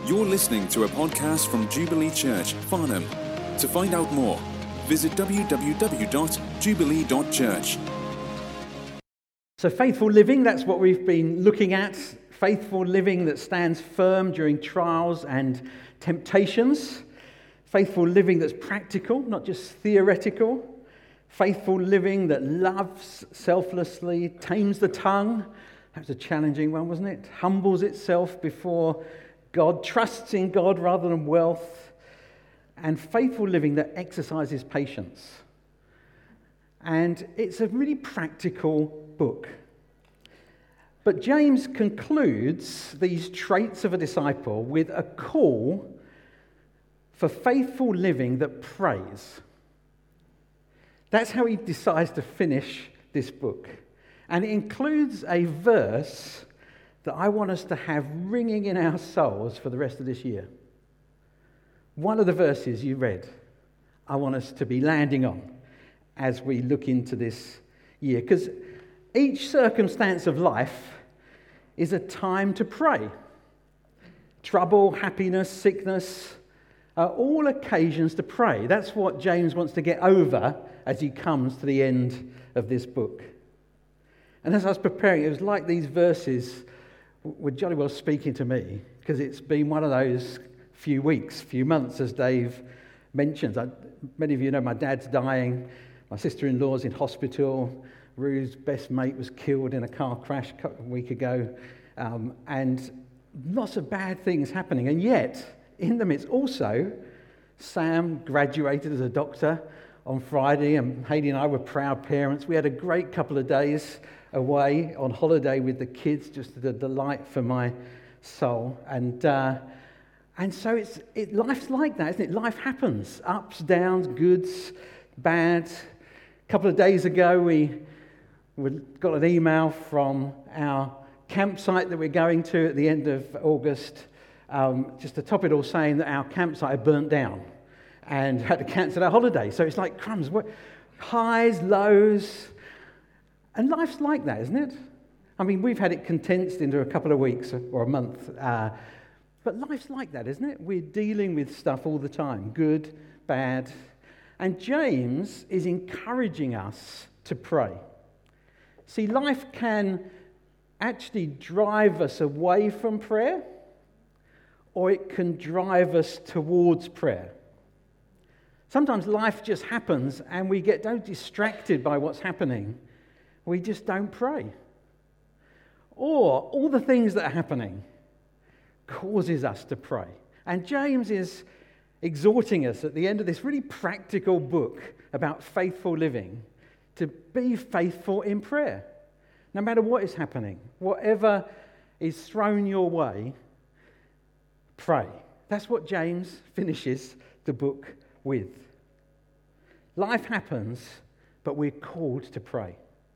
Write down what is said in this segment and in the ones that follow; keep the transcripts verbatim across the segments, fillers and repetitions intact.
You're listening to a podcast from Jubilee Church, Farnham. To find out more, visit w w w dot jubilee dot church. So faithful living, that's what we've been looking at. Faithful living that stands firm during trials and temptations. Faithful living that's practical, not just theoretical. Faithful living that loves selflessly, tames the tongue. That was a challenging one, wasn't it? Humbles itself before God, trusts in God rather than wealth. And faithful living that exercises patience. And it's a really practical book. But James concludes these traits of a disciple with a call for faithful living that prays. That's how he decides to finish this book. And it includes a verse that I want us to have ringing in our souls for the rest of this year. One of the verses you read, I want us to be landing on as we look into this year. Because each circumstance of life is a time to pray. Trouble, happiness, sickness are all occasions to pray. That's what James wants to get over as he comes to the end of this book. And as I was preparing, it was like these verses were jolly well speaking to me, because it's been one of those few weeks, few months, as Dave mentions. I, many of you know my dad's dying, my sister-in-law's in hospital, Rue's best mate was killed in a car crash a week ago, um, and lots of bad things happening. And yet, in the midst, also, Sam graduated as a doctor on Friday, and Hayley and I were proud parents. We had a great couple of days away on holiday with the kids, just a delight for my soul. And uh, and so it's it, life's like that, isn't it? Life happens, ups, downs, goods, bad. A couple of days ago, we, we got an email from our campsite that we're going to at the end of August, um, just to top it all, saying that our campsite had burnt down and had to cancel our holiday. So it's like crumbs, what, highs, lows, and life's like that, isn't it? I mean, we've had it condensed into a couple of weeks or a month, uh, but life's like that, isn't it? We're dealing with stuff all the time, good, bad, and James is encouraging us to pray. See, life can actually drive us away from prayer, or it can drive us towards prayer. Sometimes life just happens and we get so distracted by what's happening, we just don't pray. Or all the things that are happening causes us to pray. And James is exhorting us at the end of this really practical book about faithful living to be faithful in prayer. No matter what is happening, whatever is thrown your way, pray. That's what James finishes the book with. Life happens, but we're called to pray.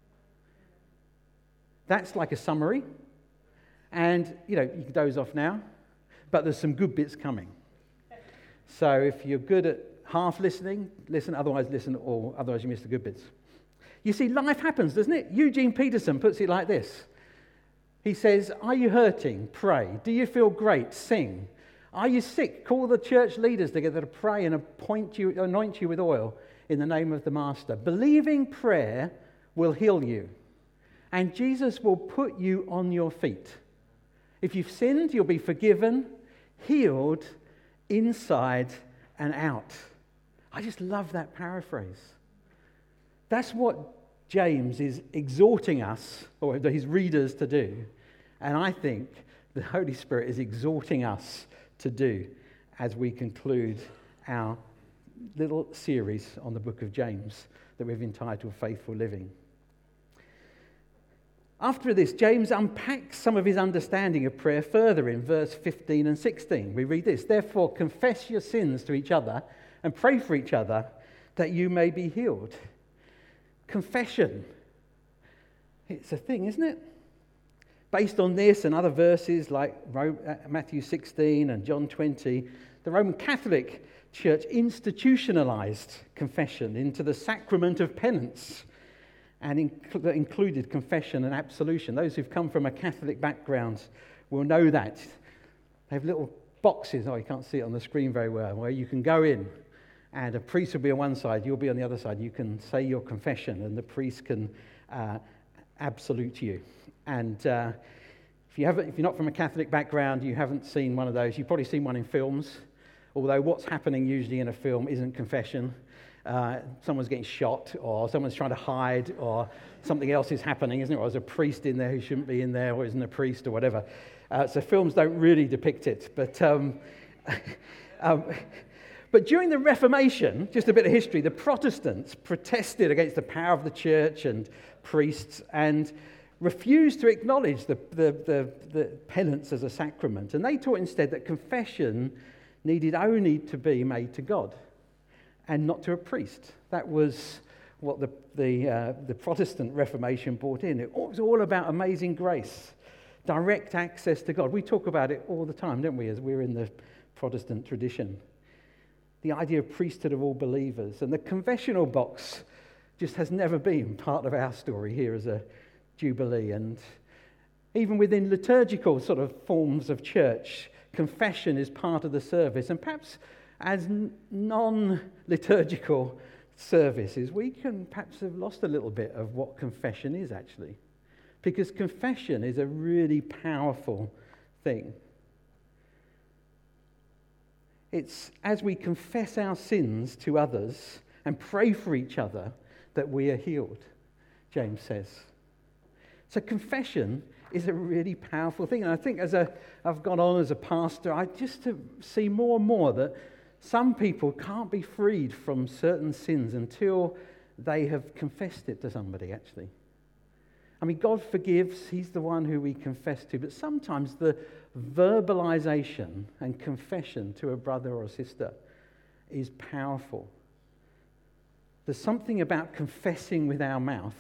That's like a summary. And, you know, you can doze off now, but there's some good bits coming. So if you're good at half listening, listen, otherwise listen all, otherwise you miss the good bits. You see, life happens, doesn't it? Eugene Peterson puts it like this. He says, are you hurting? Pray. Do you feel great? Sing. Are you sick? Call the church leaders together to pray and appoint you, anoint you with oil in the name of the Master. Believing prayer will heal you, and Jesus will put you on your feet. If you've sinned, you'll be forgiven, healed inside and out. I just love that paraphrase. That's what James is exhorting us, or his readers, to do. And I think the Holy Spirit is exhorting us to do as we conclude our little series on the book of James that we've entitled Faithful Living. After this, James unpacks some of his understanding of prayer further in verse fifteen and sixteen. We read this, therefore confess your sins to each other and pray for each other that you may be healed. Confession. It's a thing, isn't it? Based on this and other verses like Matthew sixteen and John twenty, the Roman Catholic Church institutionalized confession into the sacrament of penance, and inc- included confession and absolution. Those who've come from a Catholic background will know that. They have little boxes, oh, you can't see it on the screen very well, where you can go in and a priest will be on one side, you'll be on the other side. You can say your confession and the priest can uh, absolute you. And uh, if, you haven't, if you're not from a Catholic background, you haven't seen one of those. You've probably seen one in films, although what's happening usually in a film isn't confession. Uh, someone's getting shot or someone's trying to hide or something else is happening, isn't it? Or there's a priest in there who shouldn't be in there or isn't a priest or whatever. Uh, so films don't really depict it. But... Um, um, But during the Reformation, just a bit of history, the Protestants protested against the power of the church and priests and refused to acknowledge the, the, the, the penance as a sacrament. And they taught instead that confession needed only to be made to God and not to a priest. That was what the, the, uh, the Protestant Reformation brought in. It was all about amazing grace, direct access to God. We talk about it all the time, don't we, as we're in the Protestant tradition. The idea of priesthood of all believers. And the confessional box just has never been part of our story here as a Jubilee. And even within liturgical sort of forms of church, confession is part of the service. And perhaps as non-liturgical services, we can perhaps have lost a little bit of what confession is actually. Because confession is a really powerful thing. It's as we confess our sins to others and pray for each other that we are healed, James says. So confession is a really powerful thing. And I think as a, I've gone on as a pastor, I just to see more and more that some people can't be freed from certain sins until they have confessed it to somebody, actually. I mean, God forgives, he's the one who we confess to, but sometimes the verbalization and confession to a brother or a sister is powerful. There's something about confessing with our mouth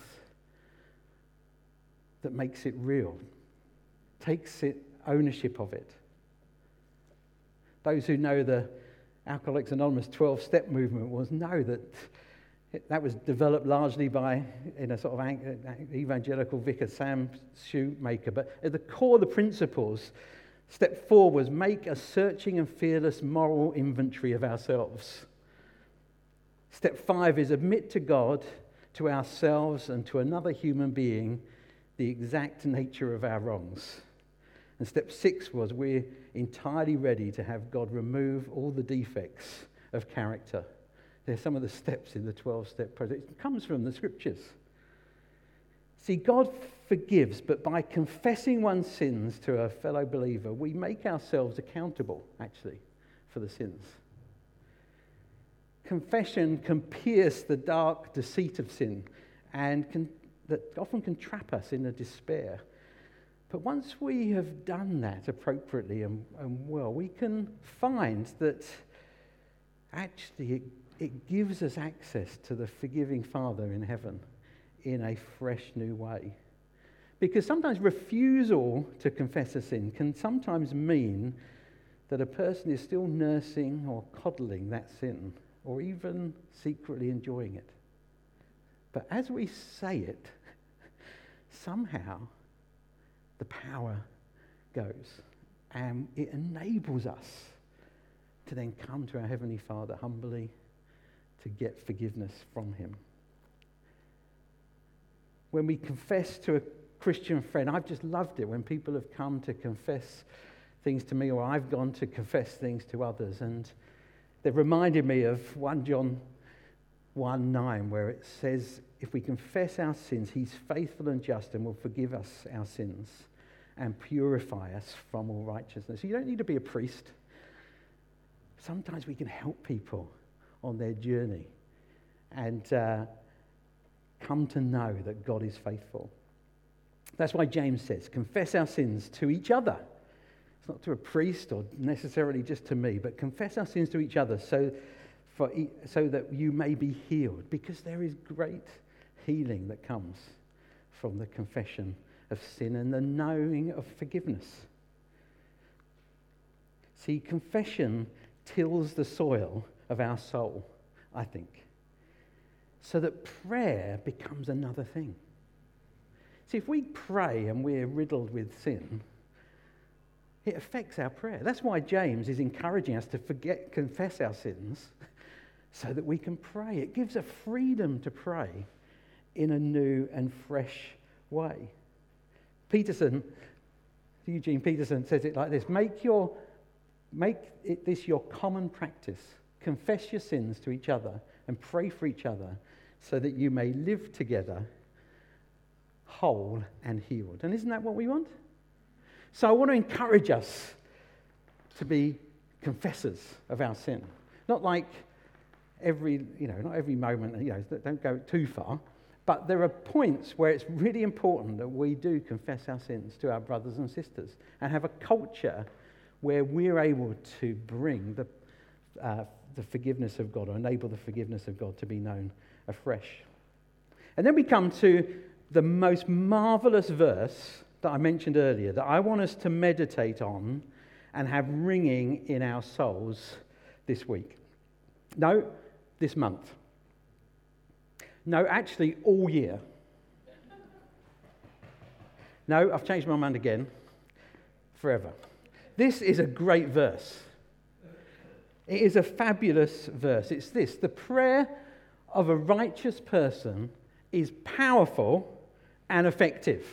that makes it real, takes it ownership of it. Those who know the Alcoholics Anonymous twelve-step movement will know that it, that was developed largely by in a sort of evangelical vicar, Sam Shoemaker. But at the core of the principles, step four was make a searching and fearless moral inventory of ourselves. Step five is admit to God, to ourselves, and to another human being the exact nature of our wrongs. And step six was we're entirely ready to have God remove all the defects of character. There's some of the steps in the twelve-step process. It comes from the scriptures. See, God forgives, but by confessing one's sins to a fellow believer, we make ourselves accountable, actually, for the sins. Confession can pierce the dark deceit of sin and can, that often can trap us in a despair. But once we have done that appropriately and, and well, we can find that actually it, it gives us access to the forgiving Father in heaven in a fresh new way. Because sometimes refusal to confess a sin can sometimes mean that a person is still nursing or coddling that sin, or even secretly enjoying it. But as we say it, somehow the power goes, and it enables us to then come to our Heavenly Father humbly to get forgiveness from him. When we confess to a Christian friend, I've just loved it when people have come to confess things to me, or I've gone to confess things to others, and they've reminded me of First John one nine, where it says, if we confess our sins, he's faithful and just and will forgive us our sins and purify us from all righteousness. So you don't need to be a priest. Sometimes we can help people on their journey and uh, come to know that God is faithful. That's why James says, confess our sins to each other. It's not to a priest or necessarily just to me, but confess our sins to each other so, for e- so that you may be healed, because there is great healing that comes from the confession of sin and the knowing of forgiveness. See, confession tills the soil of our soul, I think, so that prayer becomes another thing. See, if we pray and we're riddled with sin, it affects our prayer. That's why James is encouraging us to forget, confess our sins so that we can pray. It gives a freedom to pray in a new and fresh way. Peterson, Eugene Peterson says it like this: Make your, make it this your common practice. Confess your sins to each other and pray for each other so that you may live together whole and healed. And isn't that what we want? So I want to encourage us to be confessors of our sin. Not like every, you know, not every moment, you know, don't go too far. But there are points where it's really important that we do confess our sins to our brothers and sisters and have a culture where we're able to bring the, uh, the forgiveness of God, or enable the forgiveness of God to be known afresh. And then we come to the most marvelous verse that I mentioned earlier that I want us to meditate on and have ringing in our souls this week. No, this month. No, actually all year. No, I've changed my mind again. Forever. This is a great verse. It is a fabulous verse. It's this: the prayer of a righteous person is powerful and effective.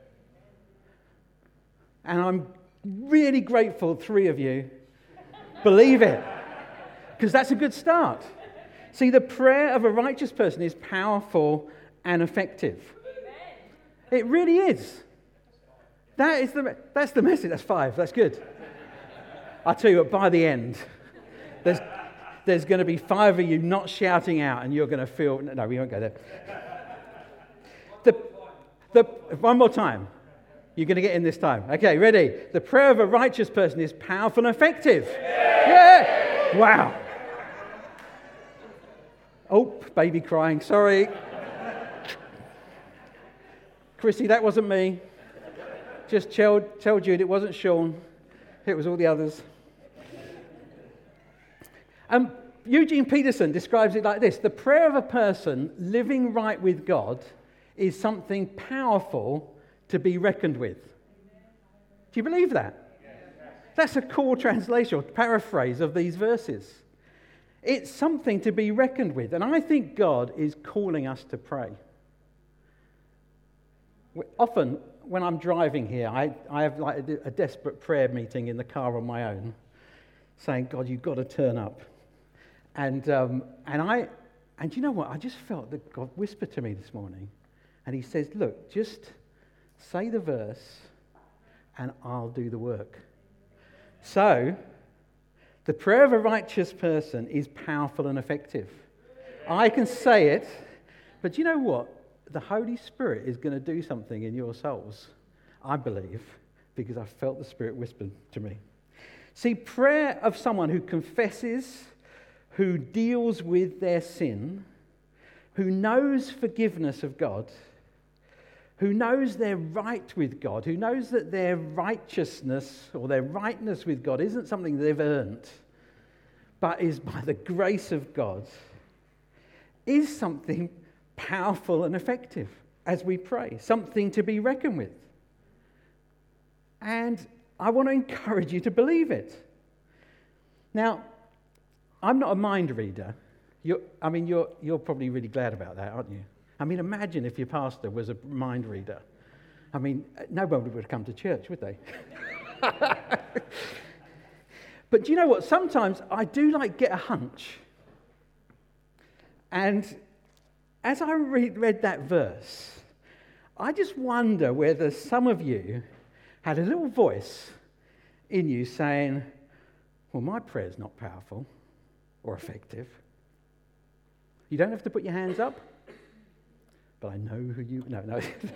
And I'm really grateful three of you believe it, because that's a good start. See, the prayer of a righteous person is powerful and effective. It really is. That is the that's the message. That's five. That's good. I tell you what, by the end, there's there's going to be five of you not shouting out, and you're going to feel. No, we won't go there. The the one more time. You're going to get in this time. Okay, ready? The prayer of a righteous person is powerful and effective. Yeah! Yeah. Wow. Oh, baby crying. Sorry. Chrissy, that wasn't me. Just tell, tell Jude it wasn't Sean. It was all the others. Um, Eugene Peterson describes it like this: the prayer of a person living right with God is something powerful to be reckoned with. Do you believe that? That's a cool translation or paraphrase of these verses. It's something to be reckoned with. And I think God is calling us to pray. Often, when I'm driving here, I, I have like a, a desperate prayer meeting in the car on my own, saying, God, you've got to turn up. And um, and I and you know what? I just felt that God whispered to me this morning. And he says, look, just say the verse and I'll do the work. So, the prayer of a righteous person is powerful and effective. I can say it, but you know what? The Holy Spirit is going to do something in your souls, I believe, because I felt the Spirit whisper to me. See, prayer of someone who confesses, who deals with their sin, who knows forgiveness of God, who knows they're right with God, who knows that their righteousness or their rightness with God isn't something they've earned, but is by the grace of God, is something powerful and effective as we pray, something to be reckoned with. And I want to encourage you to believe it. Now, I'm not a mind reader. You're, I mean, you're, you're probably really glad about that, aren't you? I mean, imagine if your pastor was a mind reader. I mean, nobody would come to church, would they? But do you know what? Sometimes I do like get a hunch. And as I read, read that verse, I just wonder whether some of you had a little voice in you saying, well, my prayer's not powerful or effective. You don't have to put your hands up. But I know who you... No, no.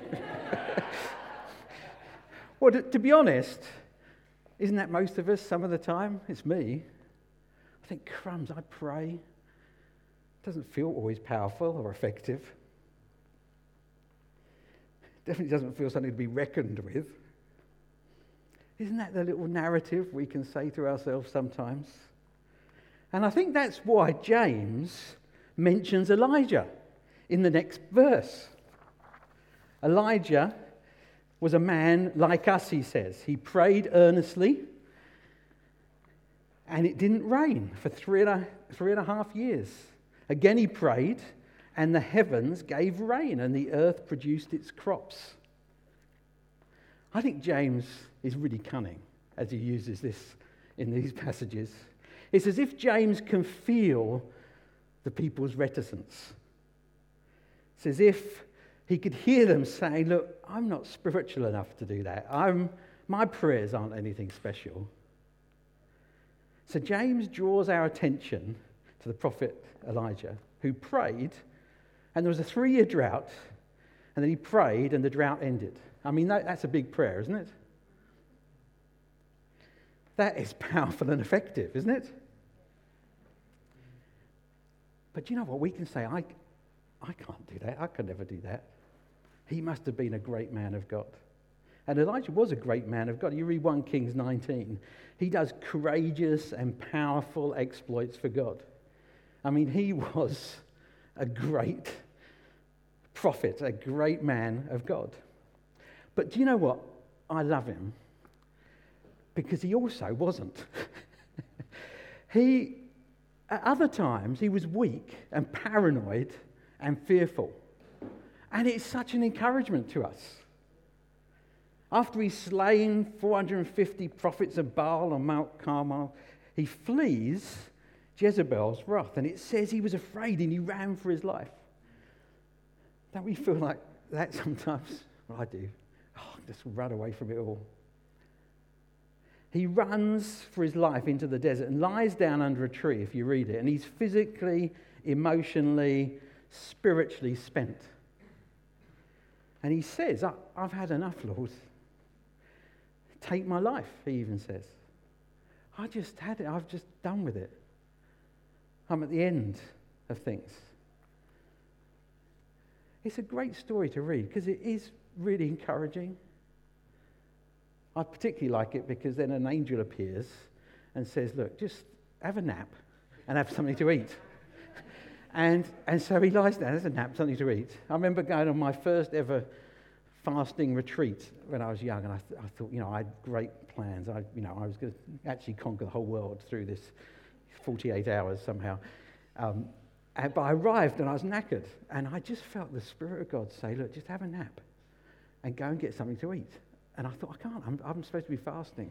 Well, to, to be honest, isn't that most of us some of the time? It's me. I think, crumbs, I pray. It doesn't feel always powerful or effective. It definitely doesn't feel something to be reckoned with. Isn't that the little narrative we can say to ourselves sometimes? And I think that's why James mentions Elijah in the next verse. Elijah was a man like us, he says. He prayed earnestly, and it didn't rain for three and a, three and a half years. Again he prayed, and the heavens gave rain, and the earth produced its crops. I think James is really cunning as he uses this in these passages. It's as if James can feel the people's reticence. It's as if he could hear them saying, look, I'm not spiritual enough to do that. I'm, my prayers aren't anything special. So James draws our attention to the prophet Elijah, who prayed, and there was a three-year drought, and then he prayed, and the drought ended. I mean, that, that's a big prayer, isn't it? That is powerful and effective, isn't it? But you know what? We can say, I, I can't do that. I could never do that. He must have been a great man of God. And Elijah was a great man of God. You read First Kings nineteen. He does courageous and powerful exploits for God. I mean, he was a great prophet, a great man of God. But do you know what? I love him because he also wasn't. he, at other times, he was weak and paranoid and fearful. And it's such an encouragement to us. After he's slain four hundred fifty prophets of Baal on Mount Carmel, he flees Jezebel's wrath. And it says he was afraid and he ran for his life. Don't we feel like that sometimes? Well, I do. Oh, just run away from it all. He runs for his life into the desert and lies down under a tree, if you read it. And he's physically, emotionally, spiritually spent. And he says, I've had enough, Lord. Take my life, he even says. I just had it. I've just done with it. I'm at the end of things. It's a great story to read because it is really encouraging. I particularly like it because then an angel appears and says, look, just have a nap and have something to eat. and and so he lies down, has a nap, something to eat. I remember going on my first ever fasting retreat when I was young, and I, th- I thought, you know, I had great plans. I, you know, I was going to actually conquer the whole world through this forty-eight hours somehow. Um, and, but I arrived and I was knackered, and I just felt the Spirit of God say, look, just have a nap and go and get something to eat. And I thought, I can't, I'm, I'm supposed to be fasting.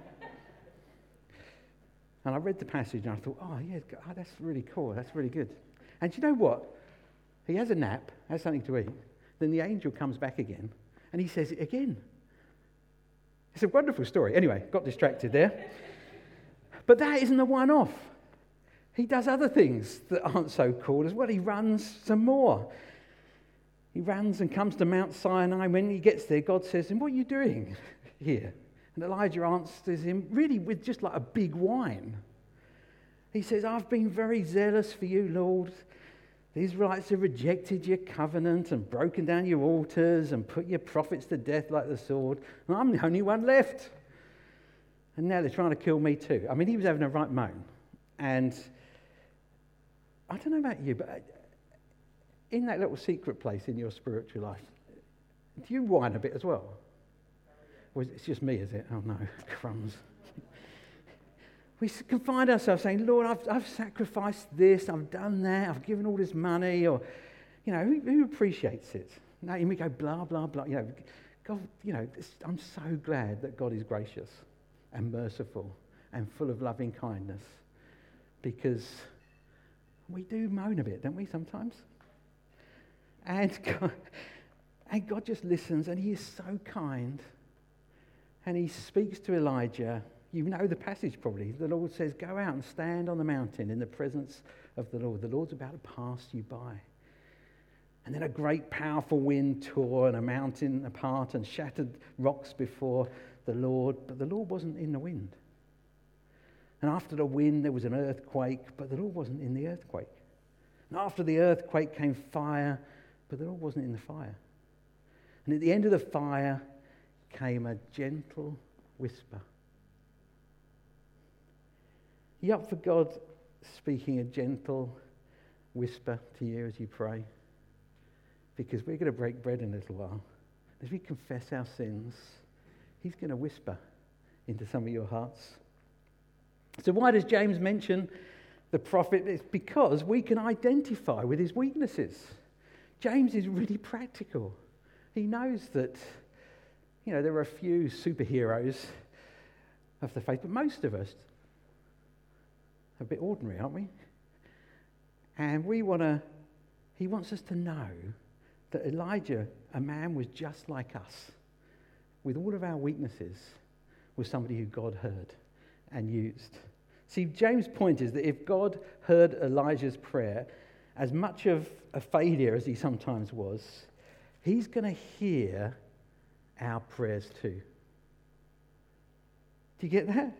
And I read the passage and I thought, oh, yeah, oh, that's really cool, that's really good. And do you know what? He has a nap, has something to eat, then the angel comes back again, and he says it again. It's a wonderful story. Anyway, got distracted there. But that isn't a one-off. He does other things that aren't so cool as well. He runs some more. He runs and comes to Mount Sinai. When he gets there, God says to him, what are you doing here? And Elijah answers him really with just like a big whine. He says, I've been very zealous for you, Lord. The Israelites have rejected your covenant and broken down your altars and put your prophets to death like the sword. And I'm the only one left. And now they're trying to kill me too. I mean, he was having a right moan. And I don't know about you, but in that little secret place in your spiritual life, do you whine a bit as well? Or is it just me, is it? Oh no, crumbs. We can find ourselves saying, Lord, I've, I've sacrificed this, I've done that, I've given all this money, or, you know, who, who appreciates it? No, and we go, blah, blah, blah. You know, God, you know, this, I'm so glad that God is gracious and merciful and full of loving kindness, because we do moan a bit, don't we, sometimes? And God, and God just listens, and he is so kind, and he speaks to Elijah. You know the passage probably. The Lord says, go out and stand on the mountain in the presence of the Lord. The Lord's about to pass you by. And then a great powerful wind tore and a mountain apart and shattered rocks before the Lord. But the Lord wasn't in the wind. And after the wind there was an earthquake, but the Lord wasn't in the earthquake. And after the earthquake came fire, but the Lord wasn't in the fire. And at the end of the fire came a gentle whisper. You up for God speaking a gentle whisper to you as you pray? Because we're going to break bread in a little while. As we confess our sins, he's going to whisper into some of your hearts. So why does James mention the prophet? It's because we can identify with his weaknesses. James is really practical. He knows that, you know, there are a few superheroes of the faith, but most of us are a bit ordinary, aren't we? And we want to, he wants us to know that Elijah, a man was just like us, with all of our weaknesses, was somebody who God heard and used. See, James' point is that if God heard Elijah's prayer, as much of a failure as he sometimes was, he's going to hear our prayers too. Do you get that?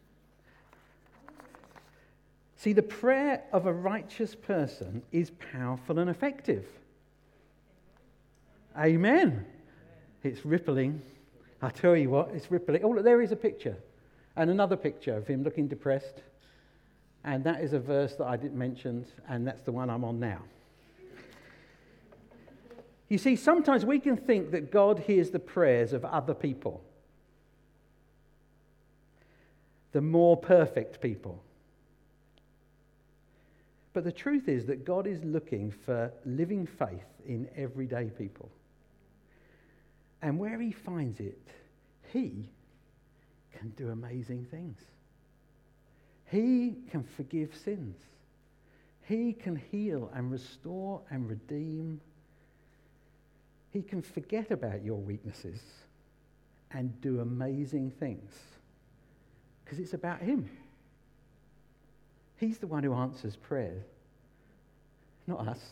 See, the prayer of a righteous person is powerful and effective. Amen. It's rippling. I tell you what, it's rippling. Oh, look, there is a picture. And another picture of him looking depressed. And that is a verse that I didn't mention, and that's the one I'm on now. You see, sometimes we can think that God hears the prayers of other people, the more perfect people. But the truth is that God is looking for living faith in everyday people. And where he finds it, he can do amazing things. He can forgive sins. He can heal and restore and redeem. He can forget about your weaknesses and do amazing things. Because it's about him. He's the one who answers prayer, not us.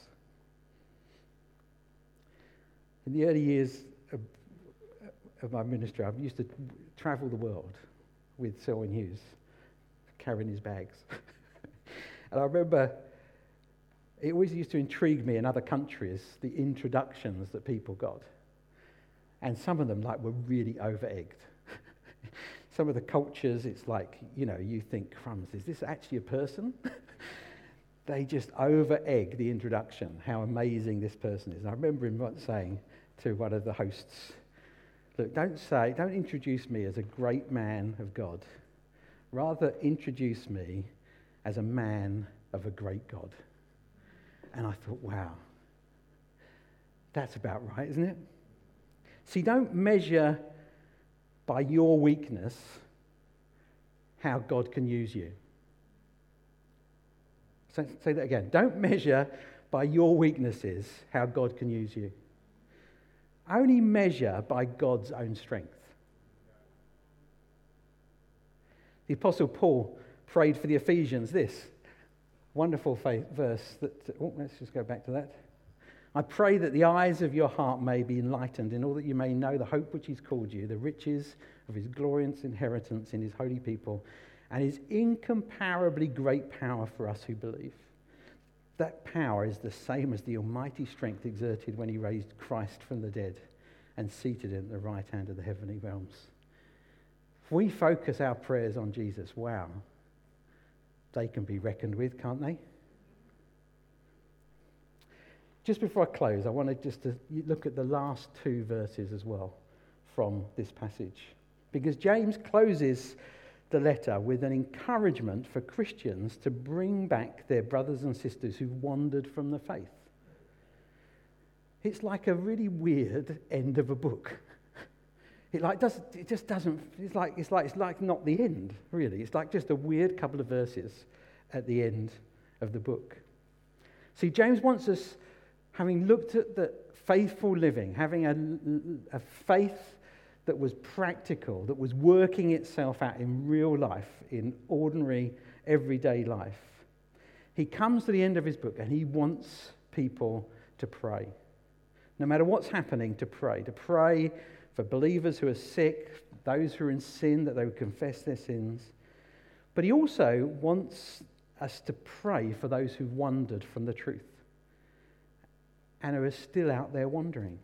In the early years of, of my ministry, I used to travel the world with Selwyn Hughes, carrying his bags. And I remember it always used to intrigue me in other countries, the introductions that people got. And some of them like were really over-egged. Some of the cultures, it's like, you know, you think, crumbs, is this actually a person? They just over-egg the introduction, how amazing this person is. And I remember him once saying to one of the hosts, look, don't say, don't introduce me as a great man of God. Rather, introduce me as a man of a great God. And I thought, wow, that's about right, isn't it? See, don't measure by your weakness how God can use you. So, say that again. Don't measure by your weaknesses how God can use you. Only measure by God's own strength. The Apostle Paul prayed for the Ephesians this wonderful faith verse that, oh, let's just go back to that. I pray that the eyes of your heart may be enlightened in all that you may know the hope which he's called you, the riches of his glorious inheritance in his holy people, and his incomparably great power for us who believe. That power is the same as the almighty strength exerted when he raised Christ from the dead and seated him at the right hand of the heavenly realms. If we focus our prayers on Jesus, wow, they can be reckoned with, can't they? Just before I close, I wanted just to look at the last two verses as well from this passage. Because James closes the letter with an encouragement for Christians to bring back their brothers and sisters who've wandered from the faith. It's like a really weird end of a book. It like does it just doesn't it's like it's like it's like not the end, really. It's like just a weird couple of verses at the end of the book. See, James wants us, having looked at the faithful living, having a, a faith that was practical, that was working itself out in real life, in ordinary, everyday life. He comes to the end of his book and he wants people to pray. No matter what's happening, to pray. To pray for believers who are sick, those who are in sin, that they would confess their sins. But he also wants us to pray for those who've wandered from the truth and who are still out there wandering.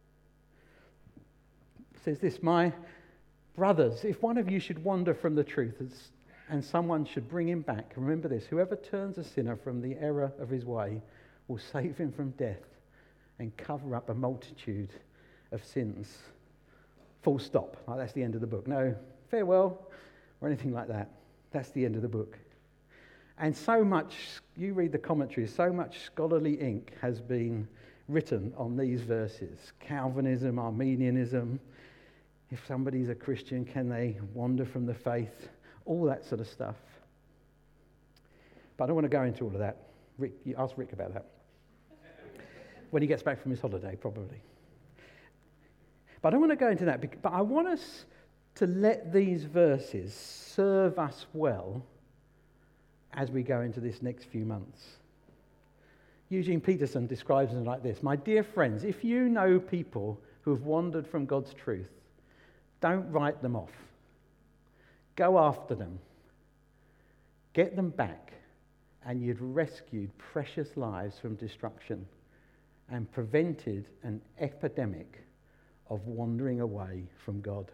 It says this, my brothers, if one of you should wander from the truth and someone should bring him back, remember this, whoever turns a sinner from the error of his way will save him from death and cover up a multitude of sins. Full stop. Like that's the end of the book. No farewell or anything like that. That's the end of the book. And so much, you read the commentaries, so much scholarly ink has been written on these verses. Calvinism, Arminianism, if somebody's a Christian, can they wander from the faith? All that sort of stuff. But I don't want to go into all of that. Rick, you ask Rick about that. When he gets back from his holiday, probably. But I don't want to go into that, but I want us to let these verses serve us well as we go into this next few months. Eugene Peterson describes them like this: my dear friends, if you know people who have wandered from God's truth, don't write them off. Go after them. Get them back, and you'd rescued precious lives from destruction and prevented an epidemic of wandering away from God.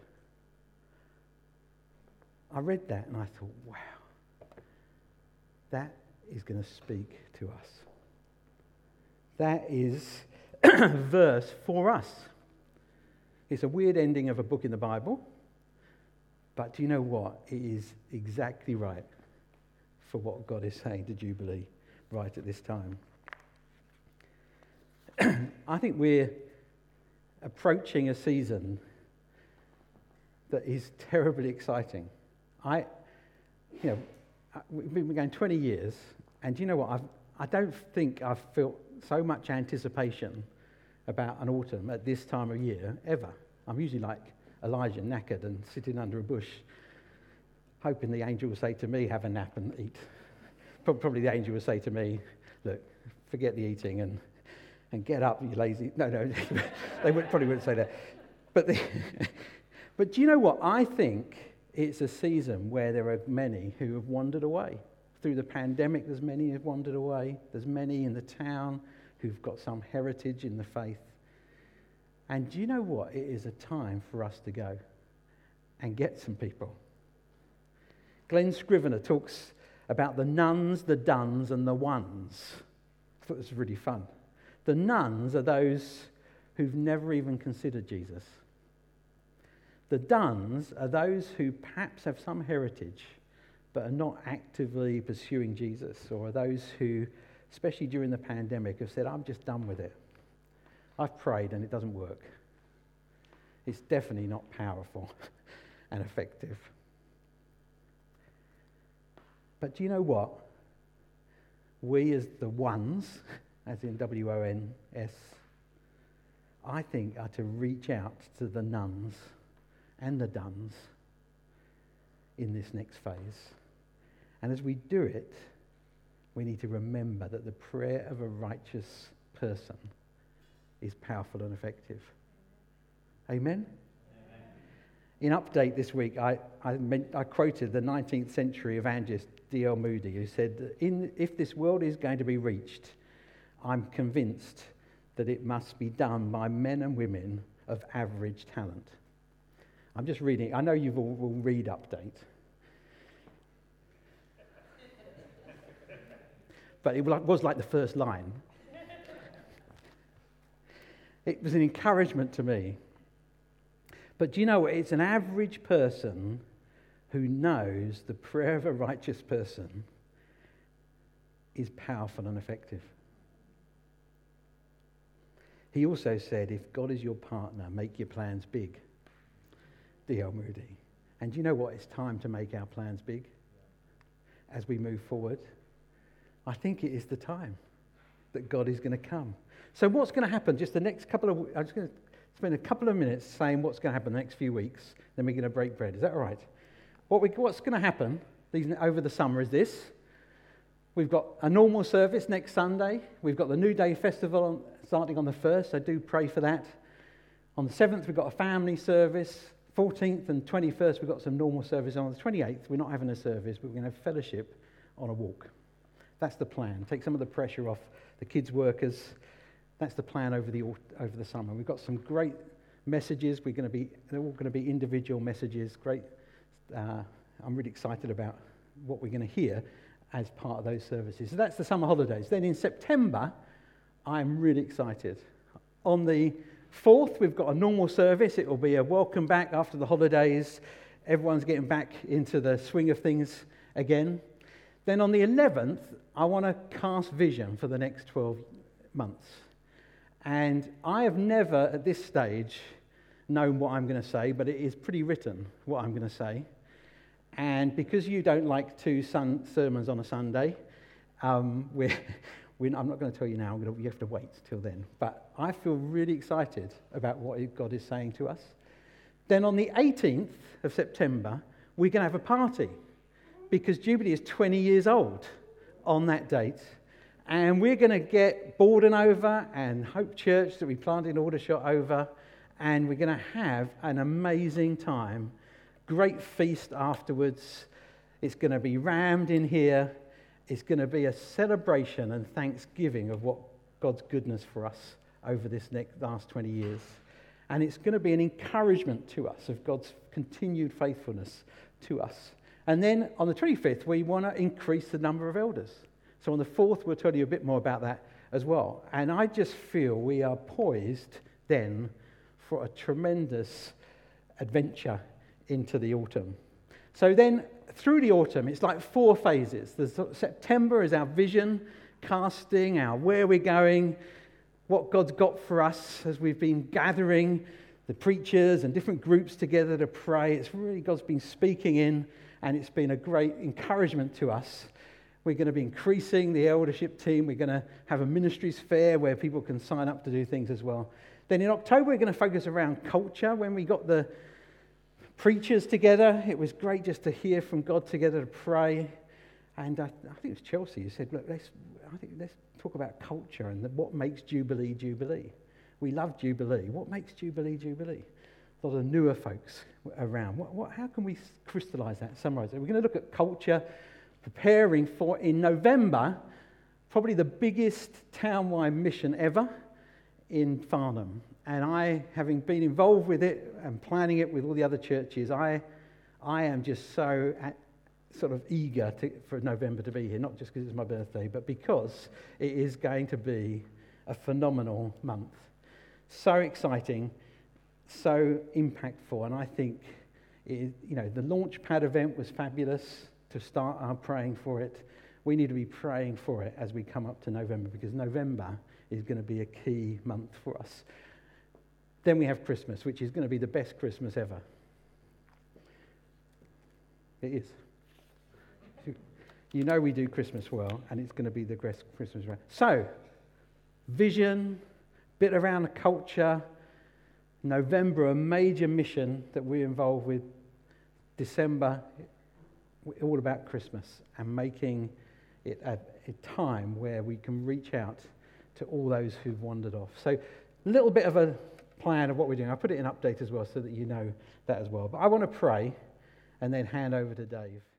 I read that and I thought, wow, that is going to speak to us. That is a verse for us. It's a weird ending of a book in the Bible, but do you know what? It is exactly right for what God is saying to Jubilee right at this time. I think we're approaching a season that is terribly exciting. I, you know, we've been going twenty years, and do you know what? I've, I don't think I've felt so much anticipation about an autumn at this time of year ever. I'm usually like Elijah, knackered and sitting under a bush, hoping the angel will say to me, have a nap and eat. Probably the angel will say to me, look, forget the eating and and get up, you lazy. No, no, they would, probably wouldn't say that. But, the, but do you know what? I think it's a season where there are many who have wandered away. Through the pandemic, there's many who have wandered away. There's many in the town who've got some heritage in the faith. And do you know what? It is a time for us to go and get some people. Glenn Scrivener talks about the nuns, the duns, and the ones. I thought it was really fun. The nuns are those who've never even considered Jesus. The duns are those who perhaps have some heritage but are not actively pursuing Jesus, or are those who, especially during the pandemic, have said, I'm just done with it. I've prayed and it doesn't work. It's definitely not powerful and effective. But do you know what? We as the ones, as in W O N S, I think are to reach out to the nuns and the duns in this next phase. And as we do it, we need to remember that the prayer of a righteous person is powerful and effective. Amen? Amen. In Update this week, I, I, meant, I quoted the nineteenth century evangelist D L Moody, who said, In, if this world is going to be reached, I'm convinced that it must be done by men and women of average talent. I'm just reading. I know you've all will read Update. But it was like the first line. It was an encouragement to me. But do you know what? It's an average person who knows the prayer of a righteous person is powerful and effective. He also said, if God is your partner, make your plans big. D L Moody. And do you know what? It's time to make our plans big as we move forward. I think it is the time that God is going to come. So what's going to happen? Just the next couple of... I'm just going to spend a couple of minutes saying what's going to happen the next few weeks. Then we're going to break bread. Is that all right? What we, what's going to happen these, over the summer is this. We've got a normal service next Sunday. We've got the New Day Festival on, starting on the first, so do pray for that. On the seventh, we've got a family service. fourteenth and twenty-first, we've got some normal service. On the twenty-eighth, we're not having a service, but we're going to have fellowship on a walk. That's the plan. Take some of the pressure off the kids' workers. That's the plan over the over the summer. We've got some great messages. We're going to be they're all going to be individual messages. Great. Uh, I'm really excited about what we're going to hear as part of those services. So that's the summer holidays. Then in September, I'm really excited. On the fourth, we've got a normal service. It will be a welcome back after the holidays. Everyone's getting back into the swing of things again. Then on the eleventh, I want to cast vision for the next twelve months. And I have never, at this stage, known what I'm going to say, but it is pretty written, what I'm going to say. And because you don't like two sun- sermons on a Sunday, um, we're, we're, I'm not going to tell you now, I'm going to, you have to wait till then. But I feel really excited about what God is saying to us. Then on the eighteenth of September, we're going to have a party, because Jubilee is twenty years old on that date. And we're going to get Borden over and Hope Church that we planted in Aldershot over, and we're going to have an amazing time. Great feast afterwards. It's going to be rammed in here. It's going to be a celebration and thanksgiving of what God's goodness for us over this next last twenty years. And it's going to be an encouragement to us of God's continued faithfulness to us. And then on the twenty-fifth, we want to increase the number of elders. So on the fourth, we'll tell you a bit more about that as well. And I just feel we are poised then for a tremendous adventure into the autumn. So then through the autumn, it's like four phases. There's September is our vision, casting, our where we're going, what God's got for us as we've been gathering the preachers and different groups together to pray. It's really God's been speaking in, and it's been a great encouragement to us. We're going to be increasing the eldership team. We're going to have a ministries fair where people can sign up to do things as well. Then in October, we're going to focus around culture. When we got the preachers together, it was great just to hear from God together, to pray. And I, I think it was Chelsea who said, look, let's, I think let's talk about culture and the, what makes Jubilee Jubilee. We love Jubilee. What makes Jubilee Jubilee? A lot of newer folks around. What, what, how can we crystallise that, summarise it? We're going to look at culture, preparing for, in November, probably the biggest town-wide mission ever in Farnham. And I, having been involved with it and planning it with all the other churches, I I am just so at, sort of eager to, for November to be here, not just because it's my birthday, but because it is going to be a phenomenal month. So exciting, so impactful, and I think, it, you know, the Launchpad event was fabulous to start our praying for it. We need to be praying for it as we come up to November, because November is going to be a key month for us. Then we have Christmas, which is going to be the best Christmas ever. It is. You know we do Christmas well, and it's going to be the best Christmas ever. So, vision, bit around the culture. November, a major mission that we're involved with. December, all about Christmas and making it a, a time where we can reach out to all those who've wandered off. So, a little bit of a plan of what we're doing. I'll put it in update as well so that you know that as well. But I want to pray and then hand over to Dave.